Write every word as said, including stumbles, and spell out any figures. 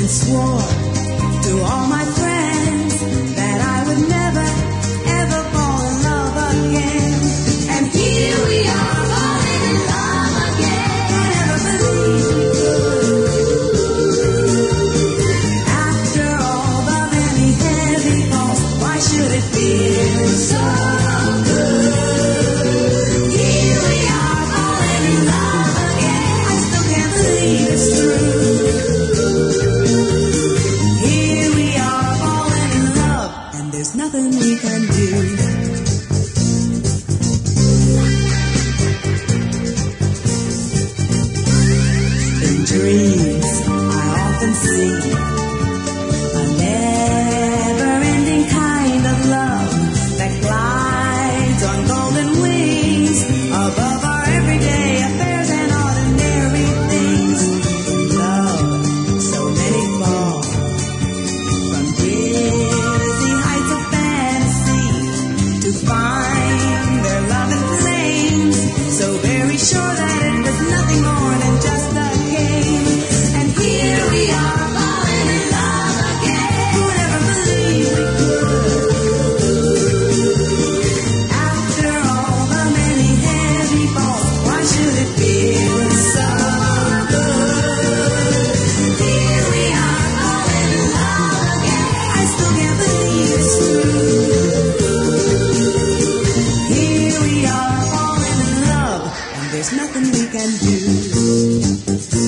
and swore to all my friends that I would never, ever fall in love again. And here we are falling in love again. I never believed we could. After all the many heavy falls, why should it feel so good? Here we are falling in love again. I still can't believe it's true. Here we are falling in love, and there's nothing we can do. In dreams, I often see a never-ending kind of love that glides on golden wings above our everyday affairs and ordinary things. In love, so many fall from dizzy heights of fantasy to find their love in flames, so very sure that it was nothing more than just a game. And here we are falling in love again. Who would ever believe we could? After all the many heavy falls, why should it feel so good? Here we are falling in love again. I still can't believe it's true. Here we are falling in love, and there's nothing we can do.